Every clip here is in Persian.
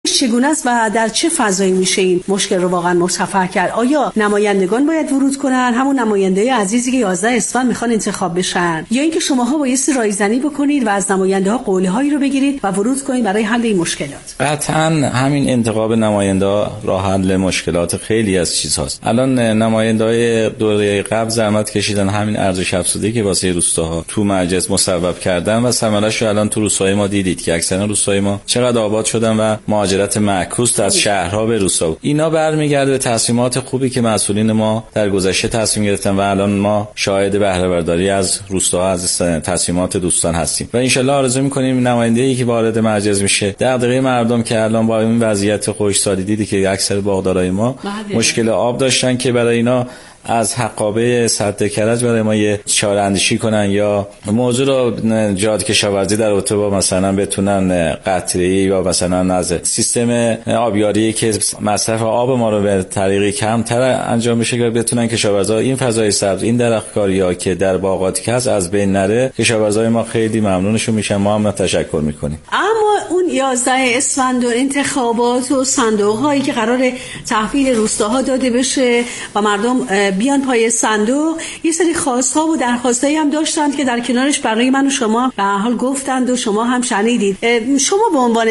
چگونه است و در چه فضایی میشه این مشکل رو واقعا مرتفع کرد؟ آیا نمایندگان باید ورود کنن، همون نماینده عزیزی که 11 اسفند میخوان انتخاب بشن، یا اینکه شماها بایستی رایزنی بکنید و از نماینده ها قولهایی رو بگیرید و ورود کنید برای حل این مشکلات؟ قطعا همین انتخاب نماینده ها راه حل مشکلات خیلی از چیزهاست. الان نماینده‌های دوره قبل زحمت کشیدن، همین ارزش افزوده که واسه روستاها تو مجلس مصوب کردن و ثمره‌اش رو الان تو روستاهای ما دیدید که اکثرا روستاهای ما چقدر آباد شدن و مهاجرت معکوس از شهرها به روستا. اینا برمیگرده به تصمیمات خوبی که مسئولین ما در گذشته تصمیم گرفتن و الان ما شاهد بهره برداری از روستاها از تصمیمات دوستان هستیم و ان شاءالله آرزو می‌کنیم نماینده‌ای که وارد مجلس میشه دغدغه مردم که الان با این وضعیت خشکسالی دیدی که اکثر باغدارای ما مشکل آب داشتن که برای اینا از حقابه سد کرج برای ما یه چاره اندیشی کنن یا موضوع رو جاده کشاورزی در اتوبا مثلا بتونن قطره‌ای یا مثلا از سیستم آبیاری که مصرف آب ما رو به طریقی کمتر انجام بشه که بتونن کشاورزا این فضای سبز این درختکاری‌ها که در باغاتی که از بین نره. کشاورزای ما خیلی ممنونشون میشن، ما هم تشکر میکنیم. اما اون 11 اسفند انتخابات و صندوق‌هایی که قرار تحویل روستاها داده بشه و مردم بیان پای صندوق، یه سری خواست‌ها و درخواستایی هم داشتند که در کنارش برای من و شما به هر حال گفتند و شما هم شنیدید. شما به عنوان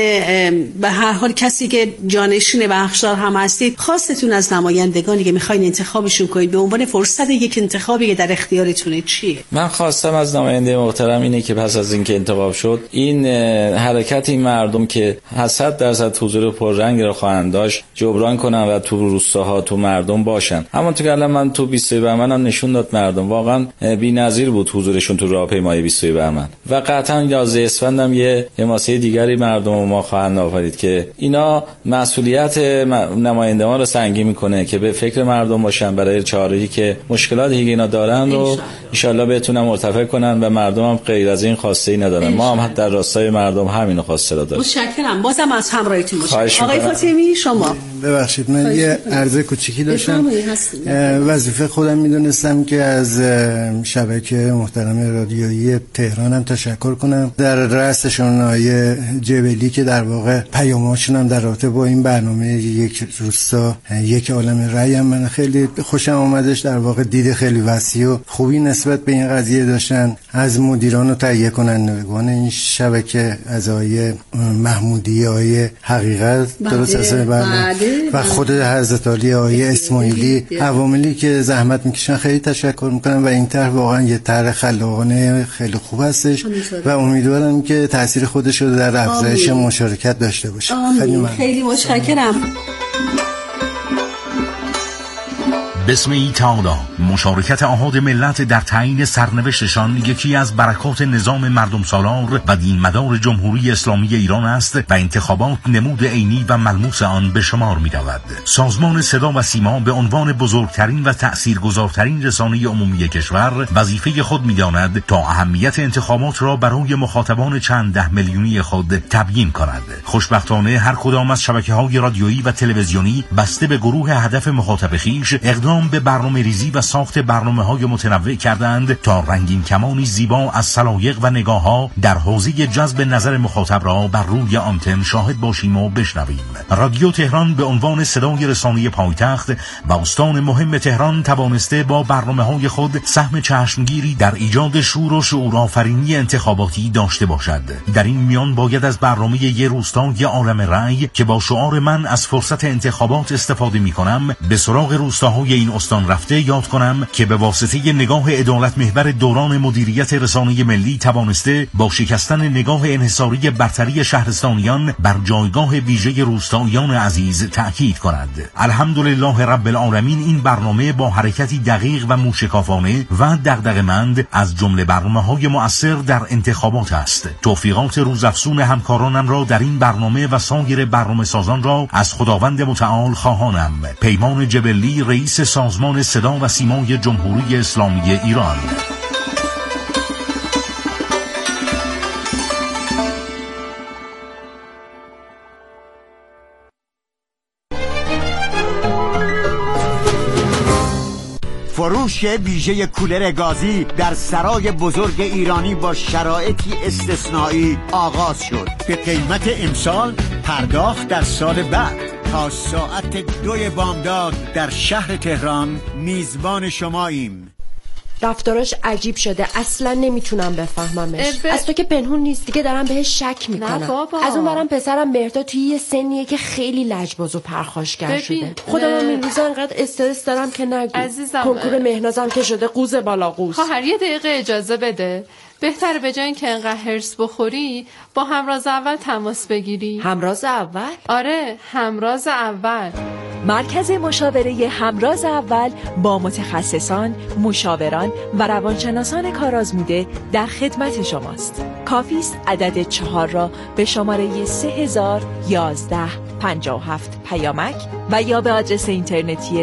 به هر حال کسی که جانشین بخشدار هم هستید، خواستتون از نمایندگانی که می‌خواید انتخابشون کنید به عنوان فرصت یک انتخابی که در اختیارتونه چیه؟ من خواستم از نماینده محترم اینه که پس از اینکه انتخاب شد این حرکت این مردم که 100% حضور پررنگ رو خواهند داشت جبران کنن و تو روستاها تو مردم باشن. همونطور که الان من تو 20 بهمن هم نشون داد مردم واقعا بی‌نظیر بود حضورشون تو راهپیمایی 20 بهمن و قطعا 11 اسفند هم یه حماسه دیگری مردم ما خواهند آفرید که اینا مسئولیت نمایندگان رو سنگین میکنه که به فکر مردم باشن برای چاره‌ای که مشکلاتی که اینا دارن رو ان شاءالله بتونن مرتفع کنن و مردم هم غیر از این خواسته ای ندارن. ما هم در راستای مردم همینو خواسته رو داریم. متشکرم. بازم از همراهیتون متشکرم. آقای فاطمی شما ببخشید من یه عرض کوچیکی داشتم. وظیفه خودم میدونستم که از شبکه محترم رادیویی تهرانم تشکر کنم، در رأسشون آقای جبلی که در واقع پیام‌هاشون هم در رابطه با این برنامه یک روستا یک عالم رأی هم من خیلی خوشم آمدش. در واقع دید خیلی وسیع و خوبی نسبت به این قضیه داشتن. از مدیران و تهیه کنندگان این شبکه از آقای محمودی، آقای حقیقت درست است و خود حضرت علی، آقای اسماعیلی، عواملی که زحمت میکشن خیلی تشکر میکنم و این طرح واقعا یه طرح خلاقانه خیلی خوب هستش و امیدوارم که تاثیر خودش رو در افزایش مشارکت داشته باشه. خیلی متشکرم. بسم تعالی مشارکت احاد ملت در تعیین سرنوشتشان یکی از برکات نظام مردم سالار و دین مدار جمهوری اسلامی ایران است و انتخابات نمود عینی و ملموس آن به شمار می رود. سازمان صدا و سیما به عنوان بزرگترین و تأثیرگذارترین رسانه عمومی کشور وظیفه خود می داند تا اهمیت انتخابات را برای مخاطبان چند ده میلیونی خود تبیین کند. خوشبختانه هر کدام از شبکه‌های رادیویی و تلویزیونی بسته به گروه هدف مخاطب خویش اقدام به برنامه ریزی و ساخت برنامه‌های متنوع کردند تا رنگین کمانی زیبا از سلایق و نگاه‌ها در حوزه جذب نظر مخاطب را بر روی آنتن شاهد باشیم و بشنویم. رادیو تهران به عنوان صدای رسانه‌ای پایتخت و استان مهم تهران توانسته با برنامه‌های خود سهم چشمگیری در ایجاد شور و شعورآفرینی انتخاباتی داشته باشد. در این میان باید از برنامه یه روستا یه عالم رأی که با شعار من از فرصت انتخابات استفاده می‌کنم به سراغ روستاهای این استان رفته یاد کنم که به واسطه نگاه عدالت محور دوران مدیریت رسانه ملی توانسته با شکستن نگاه انحصاری برتری شهرستانیان بر جایگاه ویژه روستاییان عزیز تأکید کند. الحمدلله رب العالمین این برنامه با حرکتی دقیق و موشکافانه و دغدغه‌مند از جمله برنامه‌های مؤثر در انتخابات است. توفیقات روزافزون همکارانم را در این برنامه و سایر برنامه سازان را از خداوند متعال خواهانم. پیمان جبلی، رئیس سازمان صدا و سیمای جمهوری اسلامی ایران. فروش ویژه کولر گازی در سرای بزرگ ایرانی با شرایطی استثنایی آغاز شد. به قیمت امسال پرداخت در سال بعد. تا ساعت 2 بامداد در شهر تهران میزبان شماییم. رفتاراش عجیب شده، اصلا نمیتونم بفهممش. از تو که پنهون نیست دیگه، دارم بهش شک میکنم. از اون برم پسرم مهرداد توی یه سنیه که خیلی لجباز و پرخاشگر شده. خودم این روزا انقدر استرس دارم که نگو. عزیزم کنکور مهنازم که شده قوز بالا قوز. خواهر یه دقیقه اجازه بده. بهتره به جای اینکه انقدر هرس بخوری با همراز اول تماس بگیری. همراز اول؟ آره، همراز اول. مرکز مشاوره همراز اول با متخصصان، مشاوران و روانشناسان کارآزموده در خدمت شماست. کافی است عدد 4 را به شماره 301157 پیامک و یا به آدرس اینترنتی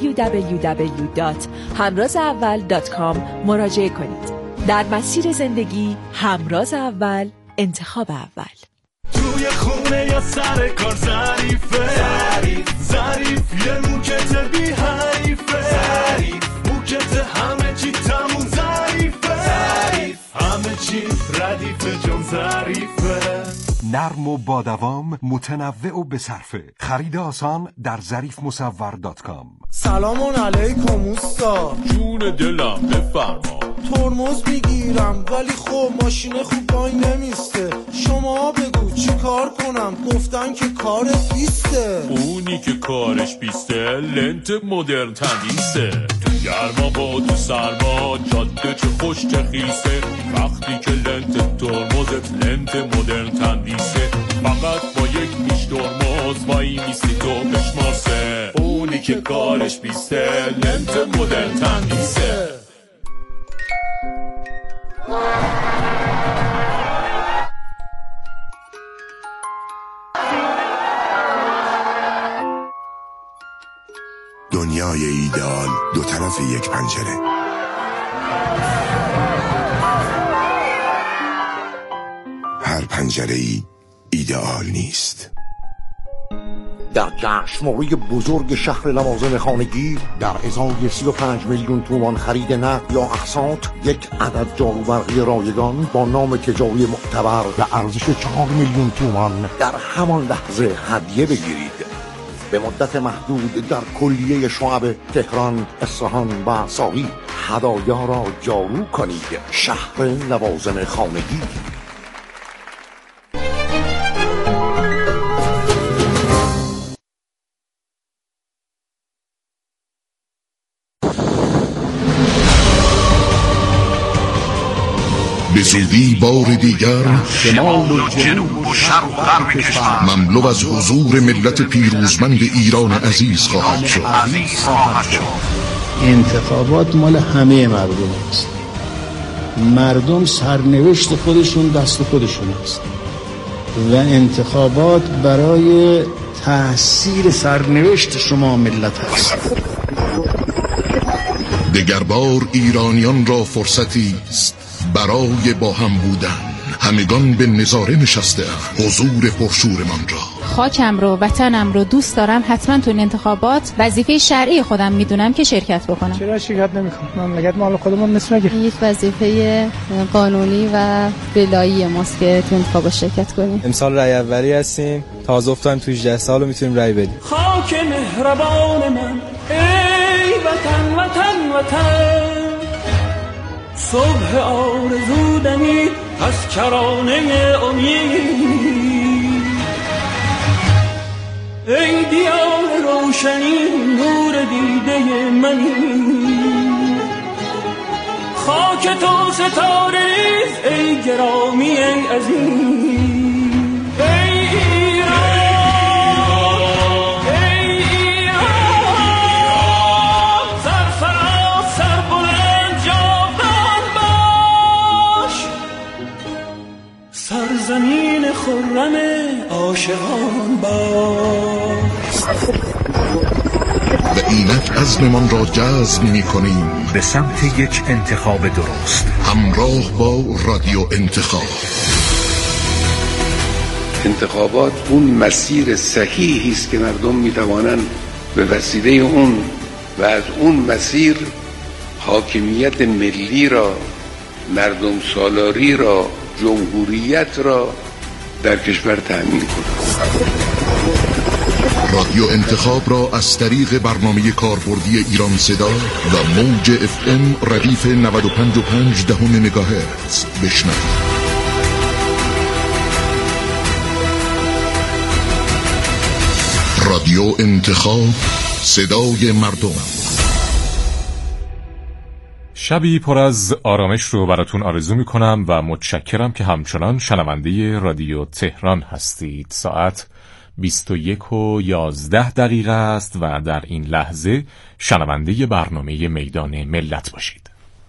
www.hamrazaawal.com مراجعه کنید. در مسیر زندگی همراز اول، انتخاب اول. توی خونه یا سر کار ظریفه، ظریف یه موکت بی حریفه، موکت همه چی تموم ظریفه، همه چی ردیفه جون ظریفه. نرم و با دوام، متنوع و بصرفه. خرید آسان در ظریفمصور.com. سلام علیکم اوستا. جون دلم بفرما. ترمز میگیرم ولی خب ماشین خوب وای نمیسته. شما بگو چی کار کنم؟ گفتن که کارت بیسته. اونی که کارش بیسته لنت مدرن تمیزه. تو گرما با تو سرما جاده چه خوش چه خیسه. وقتی که لنت ترمزت لنت مدرن تمیزه. فقط با یک میش ترمز وای میستی تو بشمارسه. اونی که کارش بیسته لنت مدرن تمیزه. دنیای ایدئال دو طرف یک پنجره. هر پنجره‌ای ایدئال نیست. در جشنواره بزرگ شهر لوازم خانگی در ازای 35 میلیون تومان خرید نقد یا اقساط، یک عدد جاروبرقی رایگان با نام تجاری معتبر و ارزش 4 میلیون تومان در همان لحظه هدیه بگیرید. به مدت محدود در کلیه شعب تهران، اصفهان و ساقی هدایا را جارو کنید. شهر لوازم خانگی. به زودی بار دیگر شمال و جنوب و شرق و غرب کشور مملو از حضور ملت پیروزمند ایران عزیز خواهد شد. انتخابات مال همه مردم است. مردم سرنوشت خودشون دست خودشون است و انتخابات برای تأثیر سرنوشت شما ملت است. دگربار ایرانیان را فرصتی است برای با هم بودن. همگان به نظاره نشسته حضور پرشورمان را. خاکم رو، وطنم رو دوست دارم. حتما تو این انتخابات وظیفه شرعی خودم میدونم که شرکت بکنم. چرا شرکت نمیکنم؟ مملکت مال خودمون نیست مگه؟ یک وظیفه قانونی و ولایی ماست که تو انتخابات شرکت کنیم. امسال رأی اولی هستیم. تازه افتادیم تو 18 سال و میتونیم رأی بدیم. خاک مهربان من ای وطن وطن وطن، صبح آرزو دمید از کرانه امید. ای دیار روشنی نور دیده منی، خاک تو ستاره ریز ای گرامی ای عزیز. زمین خرم عاشقان باست و اینک عزممان را جزم می‌کنیم به سمت یک انتخاب درست، همراه با رادیو انتخاب. انتخابات اون مسیر صحیحی است که مردم می‌توانند به وسیله اون و از اون مسیر حاکمیت ملی را، مردم سالاری را، جمهوریت را در کشور تأمین کنند. رادیو انتخاب را از طریق برنامه کاربردی ایران صدا و موج FM ردیف 95.5 مگاهرتز بشنوید. رادیو انتخاب، صدای مردم. شبی پر از آرامش رو براتون آرزو میکنم و متشکرم که همچنان شنونده رادیو تهران هستید. ساعت 21:11 است و در این لحظه شنونده برنامه میدان ملت باشید.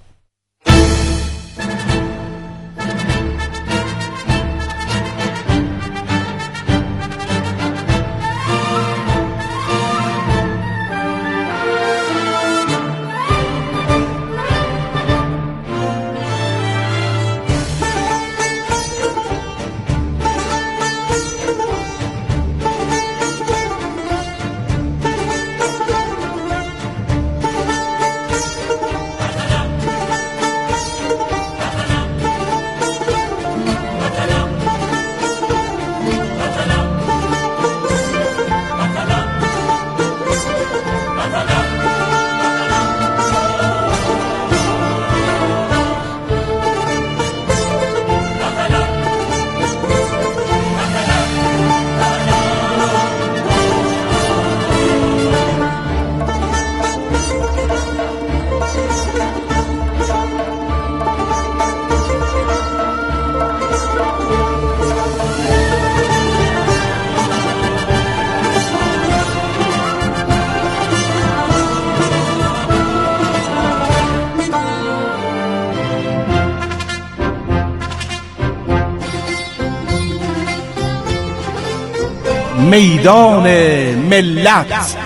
میدان ملت.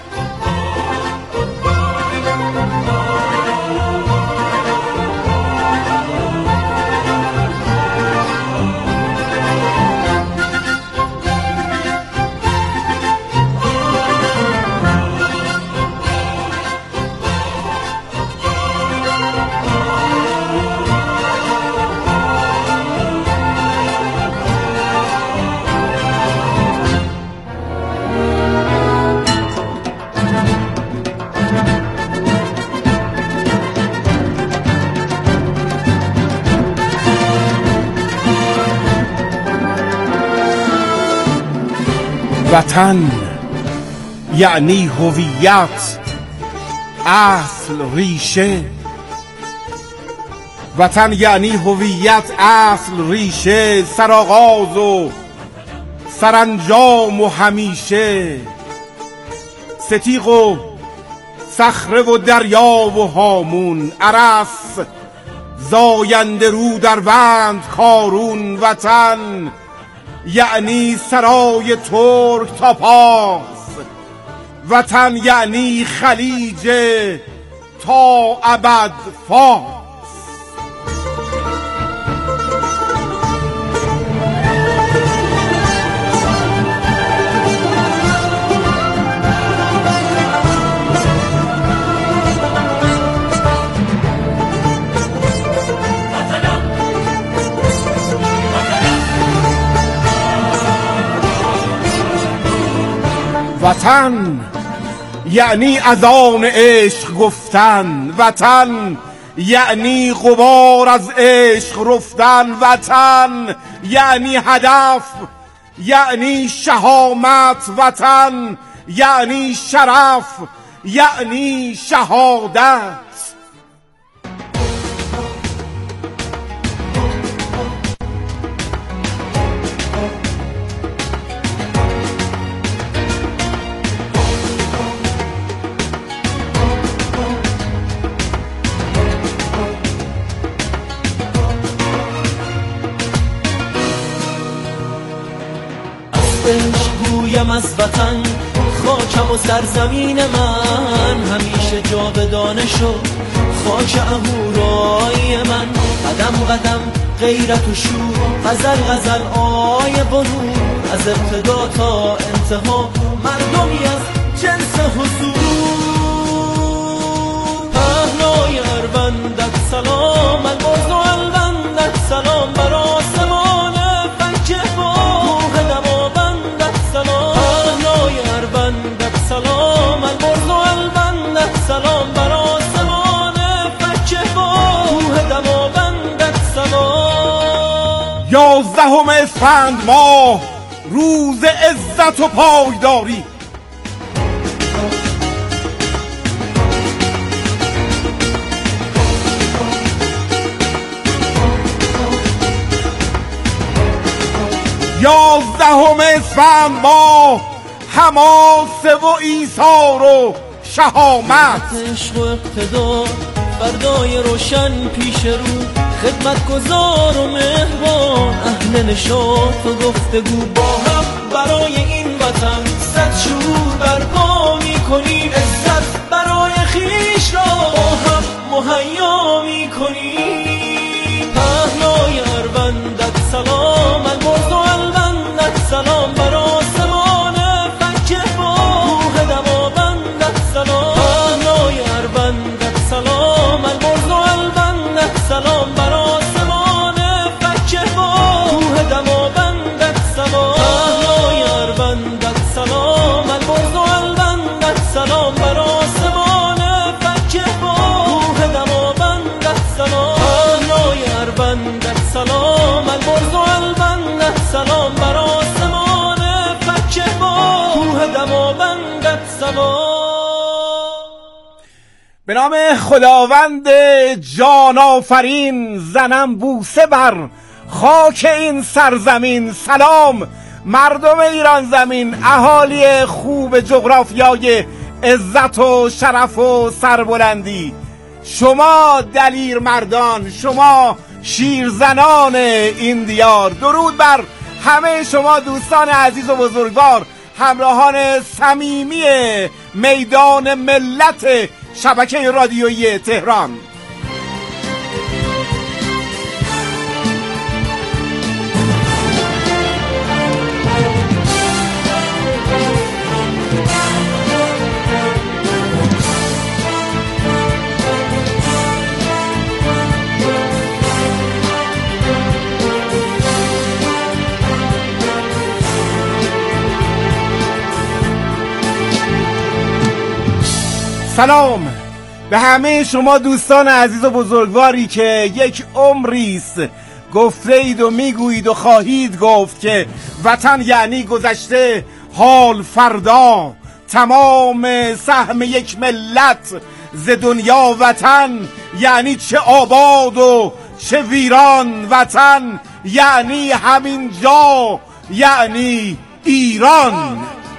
وطن یعنی هویت، اصل، ریشه. وطن یعنی هویت، اصل، ریشه، سرآغاز و سرانجام و همیشه. ستیغ و صخره و دریا و هامون، عرس زاینده رو در بند کارون. وطن یعنی سرای ترک تا پاس، وطن یعنی خلیج تا ابد فاس. وطن یعنی اذان عشق گفتن، وطن یعنی غبار از عشق رفتن. وطن یعنی هدف، یعنی شهامت. وطن یعنی شرف، یعنی شهادت. گویم از وطن، خاکم و سرزمین من همیشه جاودانه شد. خاک اهورای من، قدم قدم غیرت و شور، غزل غزل آیه و نور. از ابتدا تا انتها مردمی از جنس حضور. پهنای اروندت سلام، البرز و الوندت سلام، بر آسمان فلک با روح دماوندت سلام. پهنای اروندت اسفند ماه روز عزت و پایداری. یازدهم اسفند ماه حماسه و ایثار و شهامت. عشق و اقتدار فردای روشن پیش رو، خدمتگزار و مهربان، اهل نشاط و گفتگو، با هم برای این وطن صد شور برپا میکنیم، عزت برای خویش را با هم مهیا میکنیم. پهنای اروندت سلام، البرز و البندت سلام، بر آسمان فکه با روح دماوندت سلام. پهنای اروندت سلام، البرز و البندت سلام، بر آسمان فکه با روح دماوندت سلام. پهنای اروندت سلام، البرز و البندت سلام، بر آسمان فکه با روح دماوندت سلام. پهنای اروندت سلام، البرز و البندت سلام، بر آسمان فکه با روح دماوندت سلام. به نام خداوند جان آفرین، زنم بوسه بر خاک این سرزمین. سلام مردم ایران زمین، اهالی خوب جغرافیای عزت و شرف و سربلندی، شما دلیر مردان، شما شیرزنان این دیار. درود بر همه شما دوستان عزیز و بزرگوار، همراهان صمیمی میدان ملت شبکه رادیویی تهران. سلام به همه شما دوستان عزیز و بزرگواری که یک عمریست گفته اید و میگویید و خواهید گفت که وطن یعنی گذشته، حال فردا، تمام سهم یک ملت ز دنیا. وطن یعنی چه آباد و چه ویران، وطن یعنی همین جا، یعنی ایران.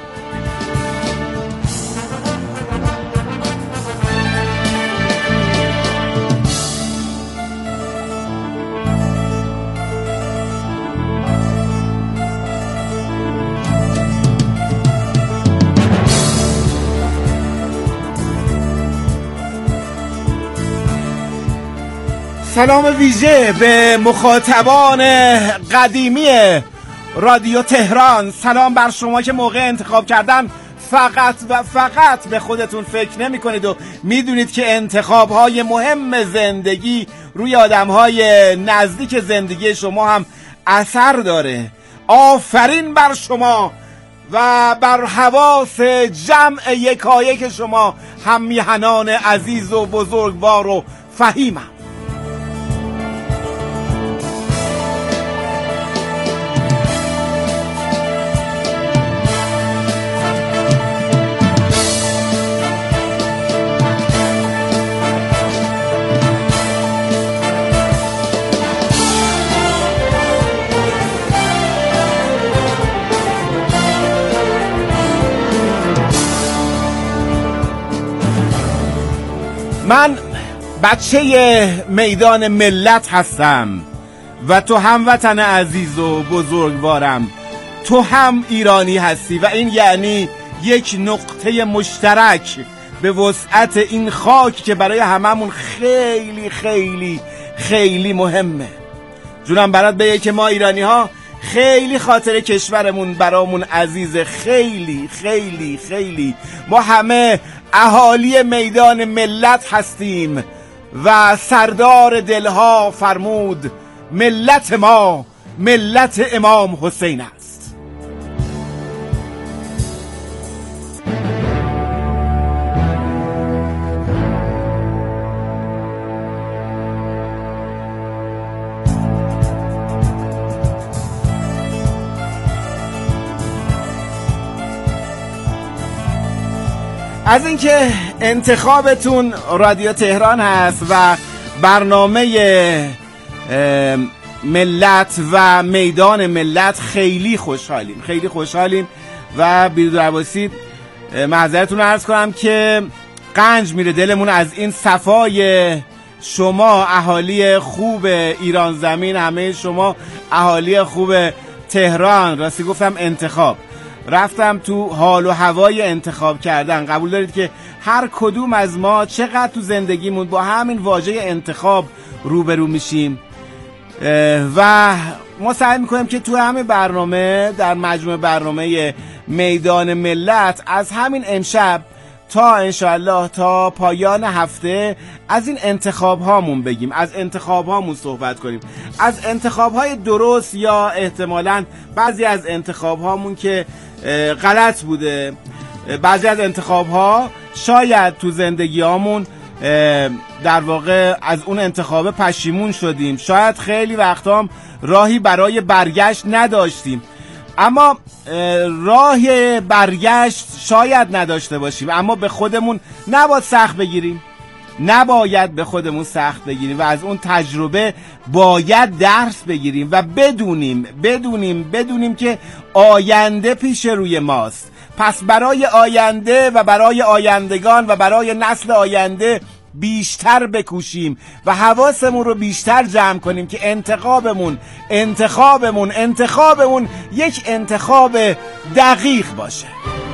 سلام ویژه به مخاطبان قدیمی رادیو تهران. سلام بر شما که موقع انتخاب کردن فقط و فقط به خودتون فکر نمی کنید و میدونید که انتخاب‌های مهم زندگی روی آدم‌های نزدیک زندگی شما هم اثر داره. آفرین بر شما و بر حواس جمع یکایک شما، هم میهنان عزیز و بزرگوار و فهیمم. من بچه میدان ملت هستم و تو هموطن عزیز و بزرگوارم، تو هم ایرانی هستی و این یعنی یک نقطه مشترک به وسعت این خاک که برای هممون خیلی خیلی خیلی مهمه. جونم برات بگه که ما ایرانی ها خیلی خاطر کشورمون برامون عزیزه، خیلی خیلی خیلی. ما همه اهالی میدان ملت هستیم و سردار دلها فرمود ملت ما ملت امام حسین است. از اینکه انتخابتون رادیو تهران هست و برنامه ملت و میدان ملت خیلی خوشحالیم و بیرود عباسی معذرتون رو عرض کنم که قنج میره دلمون از این صفای شما اهالی خوب ایران زمین، همه شما اهالی خوب تهران. راستی گفتم انتخاب، رفتم تو حال و هوای انتخاب کردن. قبول دارید که هر کدوم از ما چقدر تو زندگیمون با همین واژه انتخاب روبرو میشیم و ما سعی میکنیم که تو همین برنامه، در مجموع برنامه میدان ملت، از همین امشب تا انشاءالله تا پایان هفته از این انتخاب هامون بگیم، از انتخاب هامون صحبت کنیم، از انتخاب های درست یا احتمالاً بعضی از انتخاب هامون که غلط بوده. بعضی از انتخاب ها شاید تو زندگی هامون در واقع از اون انتخاب پشیمون شدیم، شاید خیلی وقتا هم راهی برای برگشت نداشتیم، اما راه برگشت شاید نداشته باشیم، اما به خودمون نباید سخت بگیریم و از اون تجربه باید درس بگیریم و بدونیم که آینده پیش روی ماست. پس برای آینده و برای آیندگان و برای نسل آینده بیشتر بکوشیم و حواسمون رو بیشتر جمع کنیم که انتخابمون یک انتخاب دقیق باشه.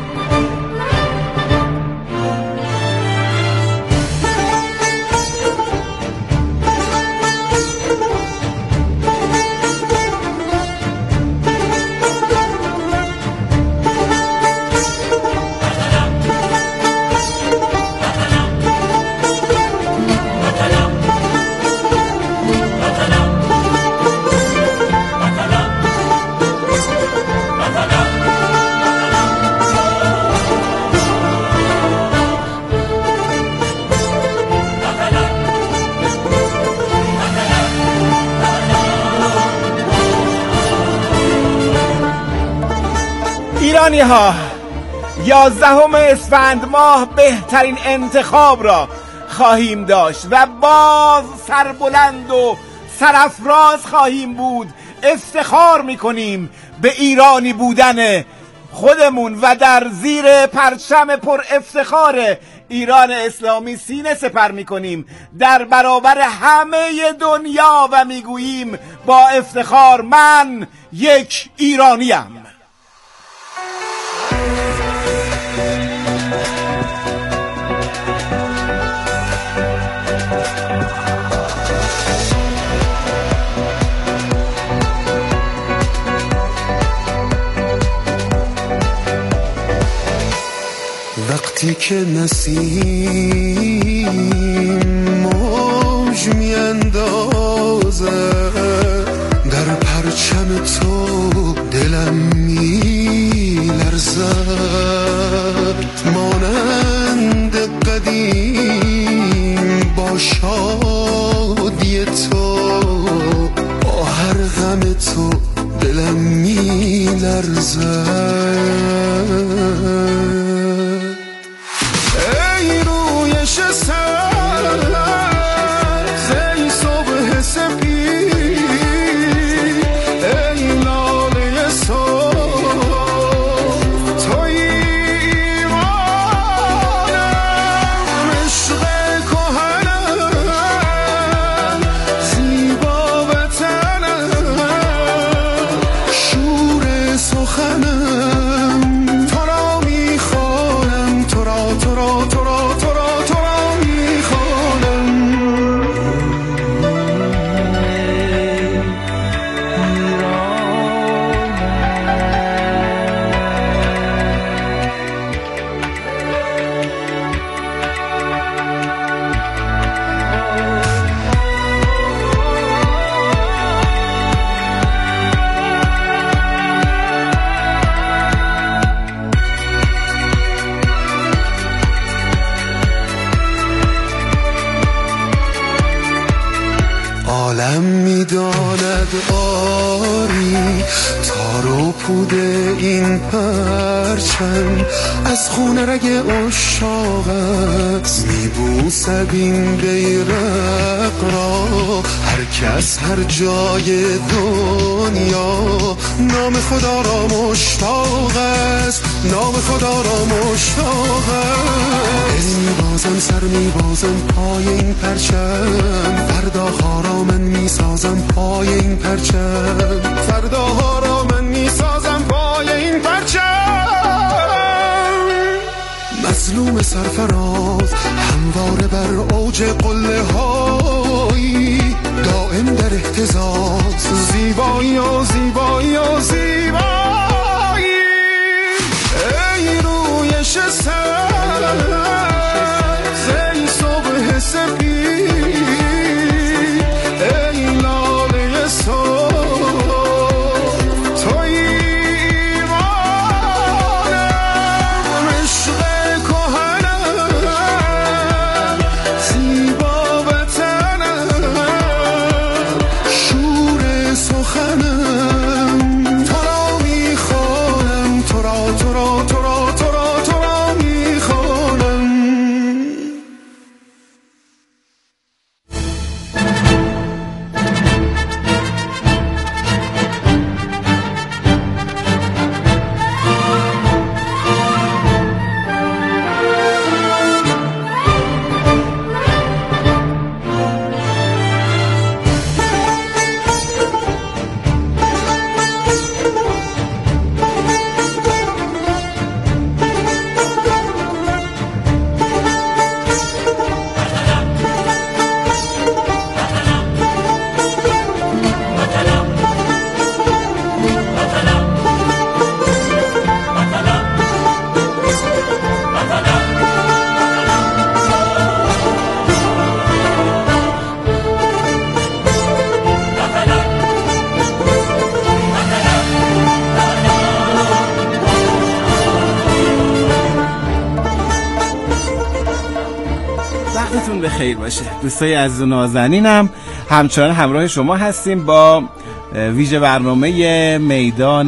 ایرانی ها، 11 اسفند ماه بهترین انتخاب را خواهیم داشت و باز سربلند و سرافراز خواهیم بود. افتخار میکنیم به ایرانی بودن خودمون و در زیر پرچم پر افتخار ایران اسلامی سینه سپر میکنیم در برابر همه دنیا و میگوییم با افتخار من یک ایرانیم. وقتی که نسیم موج میاندازه در پرچم تو دلم میلرزد، مانند قدیم با شادی تو، با هر غم تو دلم میلرزد. پود این پرچم از خون رگ عشاق است، میبوسد این بیرق را هر کس هر جای دنیا. نام خدا را مشتاق است، نام خدا را مشتاق است. میبازم سر میبازم پای این پرچم، فرداها را من میسازم پای این پرچم، فرداها را من میسازم پای این پرچم. مظلوم سرفراز همواره بر اوج قله هایی، دائم در اهتزاز، زیبایی و زیبایی و زیبایی. ای روی سبز، ای صبح سپید، ای لاله صبح، توی ایمانم، عشق کهنم، زیبا وطنم، شور سخنم. تو را میخوانم، تو را تو را تو را تو را تو را میخوانم. وقتتون بخیر باشه دوستای عزیز و نازنینم. همچنان همراه شما هستیم با ویژه برنامه میدان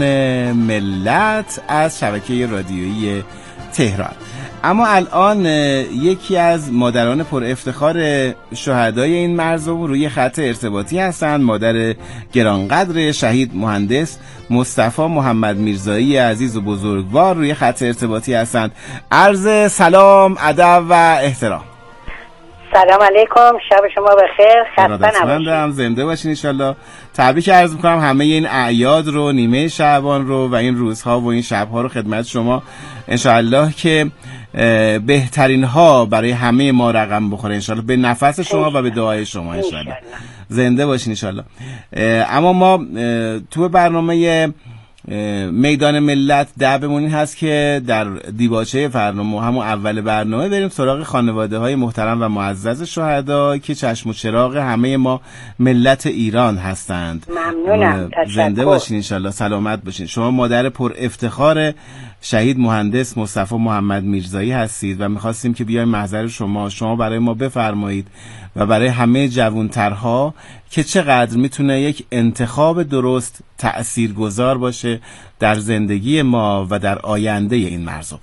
ملت از شبکه رادیویی تهران. اما الان یکی از مادران پر افتخار شهدای این مرزمون روی خط ارتباطی هستند. مادر گرانقدر شهید مهندس مصطفی محمد میرزایی عزیز و بزرگوار روی خط ارتباطی هستند. عرض سلام، ادب و احترام. سلام علیکم، شب شما بخیر، خسته نباشید. زنده باشین ان شاءالله. تبریک عرض می‌کنم همه این اعیاد رو، نیمه شعبان رو و این روزها و این شب‌ها رو خدمت شما ان شاءالله که بهترین ها برای همه ما رقم بخوره ان شاءالله، به نفس شما و به دعای شما ان شاءالله. زنده باشین ان شاءالله. اما ما تو برنامه میدان ملت دعومون این هست که در دیباچه برنامه همون اول برنامه بریم سراغ خانواده های محترم و معزز شهدا که چشم و چراغ همه ما ملت ایران هستند. ممنونم. زنده باشین انشالله، سلامت باشین. شما مادر پر افتخار شهید مهندس مصطفی محمد میرزایی هستید و میخواستیم که بیایم محضر شما برای ما بفرمایید و برای همه جوانترها که چقدر میتونه یک انتخاب درست تأثیرگذار باشه در زندگی ما و در آینده این مرزبون.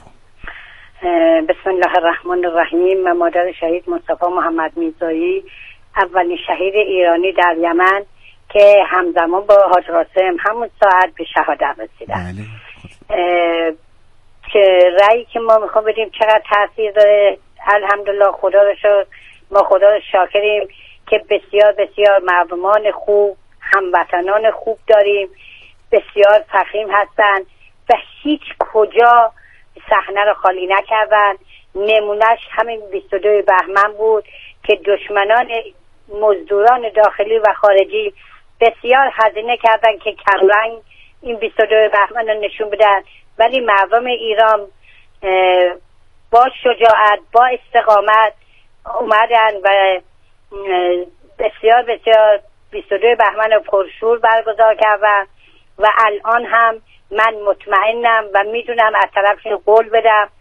بسم الله الرحمن الرحیم. من مادر شهید مصطفی محمد میرزایی، اولین شهید ایرانی در یمن که همزمان با حاج قاسم همون ساعت به شهادت رسیدن. که رأیی که ما میخوام بدیم چقدر تاثیر داره. الحمدلله، خدا رو شکر، ما خدا رو شاکریم که بسیار بسیار مردمان خوب، هموطنان خوب داریم، بسیار فخیم هستن و هیچ کجا صحنه رو خالی نکردن. نمونهش همین 22 بهمن بود که دشمنان مزدوران داخلی و خارجی بسیار هزینه کردن که کمرنگ این 22 بهمن رو نشون بدن، ولی مردم ایران با شجاعت، با استقامت اومدن و بسیار بسیار 22 بهمن رو پرشور برگزار کردن و الان هم من مطمئنم و میدونم از طرف قول بدم